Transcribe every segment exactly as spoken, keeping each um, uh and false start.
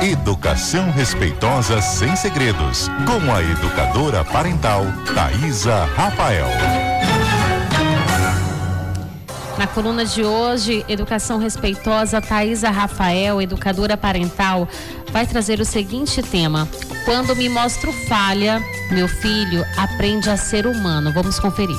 Educação respeitosa sem segredos, com a educadora parental Thaisa Rafael. Na coluna de hoje, Educação Respeitosa, Thaisa Rafael, educadora parental, vai trazer o seguinte tema: quando me mostro falha, meu filho aprende a ser humano. Vamos conferir.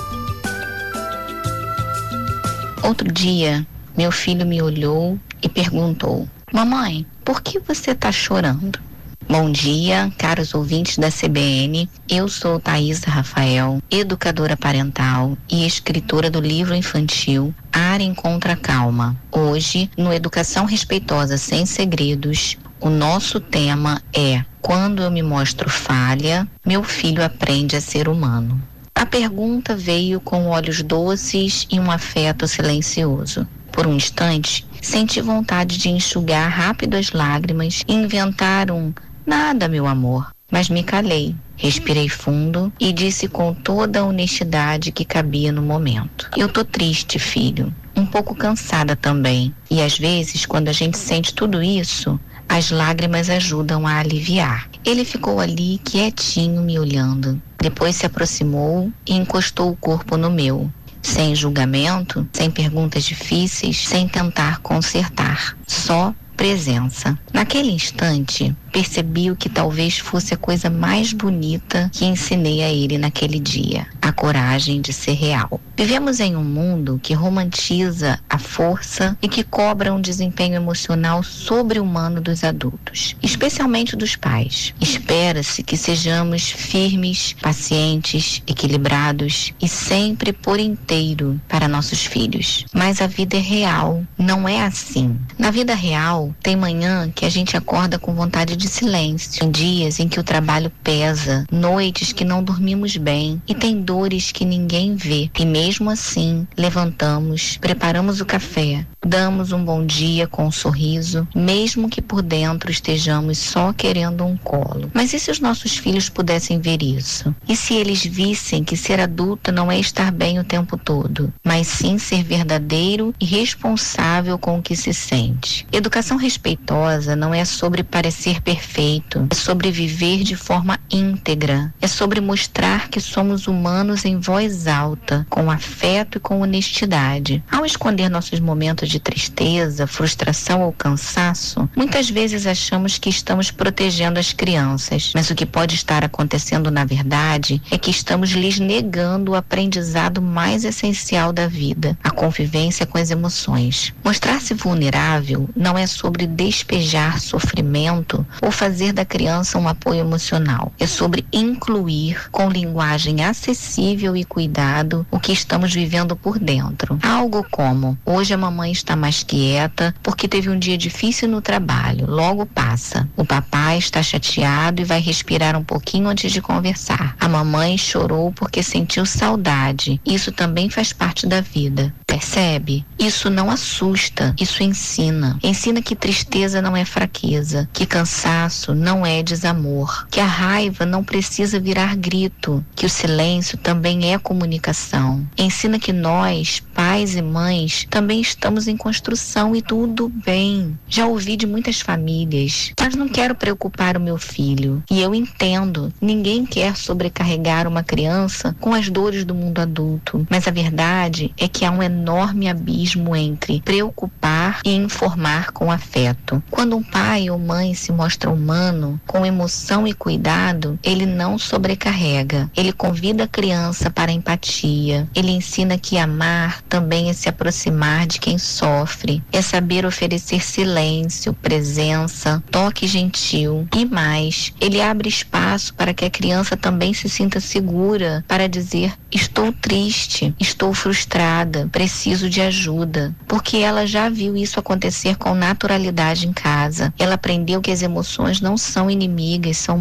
Outro dia, meu filho me olhou e perguntou: mamãe, por que você está chorando? Bom dia, caros ouvintes da C B N. Eu sou Thaisa Rafael, educadora parental e escritora do livro infantil Ar Encontra Calma. Hoje, no Educação Respeitosa Sem Segredos, o nosso tema é: quando eu me mostro falha, meu filho aprende a ser humano. A pergunta veio com olhos doces e um afeto silencioso. Por um instante, senti vontade de enxugar rápido as lágrimas e inventar um "nada, meu amor", mas me calei, respirei fundo e disse com toda a honestidade que cabia no momento: eu tô triste, filho, um pouco cansada também. E às vezes, quando a gente sente tudo isso, as lágrimas ajudam a aliviar. Ele ficou ali quietinho me olhando, depois se aproximou e encostou o corpo no meu, sem julgamento, sem perguntas difíceis, sem tentar consertar, só presença. Naquele instante, percebi o que talvez fosse a coisa mais bonita que ensinei a ele naquele dia: a coragem de ser real. Vivemos em um mundo que romantiza a força e que cobra um desempenho emocional sobre-humano dos adultos, especialmente dos pais. Espera-se que sejamos firmes, pacientes, equilibrados e sempre por inteiro para nossos filhos. Mas a vida é real, não é assim. Na vida real, tem manhã que a gente acorda com vontade de silêncio, tem dias em que o trabalho pesa, noites que não dormimos bem e tem dores que ninguém vê. E mesmo assim, levantamos, preparamos o café, damos um bom dia com um sorriso, mesmo que por dentro estejamos só querendo um colo. Mas e se os nossos filhos pudessem ver isso? E se eles vissem que ser adulto não é estar bem o tempo todo, mas sim ser verdadeiro e responsável com o que se sente? Educação respeitosa não é sobre parecer perfeito, é sobre viver de forma íntegra, é sobre mostrar que somos humanos em voz alta, com afeto e com honestidade. Ao esconder nossos momentos de tristeza, frustração ou cansaço, muitas vezes achamos que estamos protegendo as crianças, mas o que pode estar acontecendo na verdade é que estamos lhes negando o aprendizado mais essencial da vida: a convivência com as emoções. Mostrar-se vulnerável não é sobre despejar sofrimento ou fazer da criança um apoio emocional. É sobre incluir, com linguagem acessível e cuidado, o que estamos vivendo por dentro. Algo como: hoje a mamãe está mais quieta porque teve um dia difícil no trabalho, logo passa. O papai está chateado e vai respirar um pouquinho antes de conversar. A mamãe chorou porque sentiu saudade. Isso também faz parte da vida. Percebe? Isso não assusta, isso ensina. Ensina que tristeza não é fraqueza, que cansaço não é desamor, que a raiva não precisa virar grito, que o silêncio também é comunicação. Ensina que nós, pais e mães, também estamos em construção e tudo bem. Já ouvi de muitas famílias: mas não quero preocupar o meu filho. E eu entendo, ninguém quer sobrecarregar uma criança com as dores do mundo adulto. Mas a verdade é que há um enorme abismo entre preocupar e informar com afeto. Quando um pai ou mãe se mostra humano, com emoção e cuidado, ele não sobrecarrega. Ele convida a criança para a empatia. Ele ensina que amar também é se aproximar de quem sofre, é saber oferecer silêncio, presença, toque gentil. E mais, ele abre espaço para que a criança também se sinta segura para dizer: estou triste, estou frustrada, preciso de ajuda, porque ela já viu isso acontecer com naturalidade em casa. Ela aprendeu que as emoções não são inimigas, são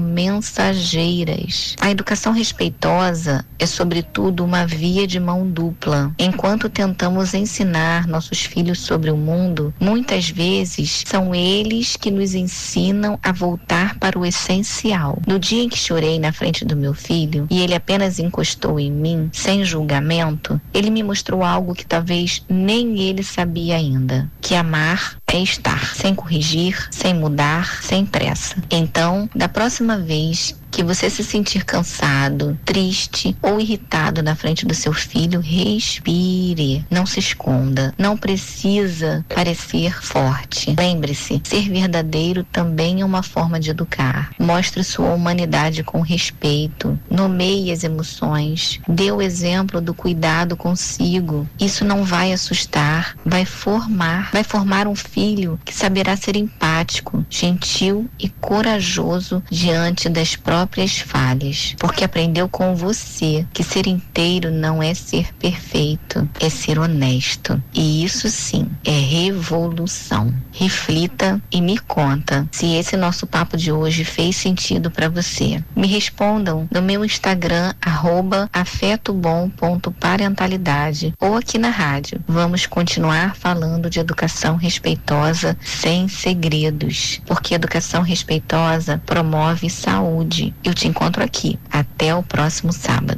mensageiras. A educação respeitosa é, sobretudo, uma via de mão dupla. Enquanto tentamos ensinar nossos filhos sobre o mundo, muitas vezes são eles que nos ensinam a voltar para o essencial. No dia em que chorei na frente do meu filho e ele apenas encostou em mim, sem julgamento, ele me mostrou algo que talvez nem ele sabia ainda, que amar é estar, sem corrigir, sem mudar, sem pressa. Então, da próxima vez que você se sentir cansado, triste ou irritado na frente do seu filho, respire, não se esconda, não precisa parecer forte. Lembre-se, ser verdadeiro também é uma forma de educar. Mostre sua humanidade com respeito, nomeie as emoções, dê o exemplo do cuidado consigo. Isso não vai assustar, vai formar, vai formar um filho que saberá ser empático, gentil e corajoso diante das próprias próprias falhas, porque aprendeu com você que ser inteiro não é ser perfeito, é ser honesto. E isso sim é revolução. Reflita e me conta se esse nosso papo de hoje fez sentido para você. Me respondam no meu Instagram, arroba afetobom ponto parentalidade, ou aqui na rádio. Vamos continuar falando de educação respeitosa sem segredos, porque educação respeitosa promove saúde. Eu te encontro aqui. Até o próximo sábado.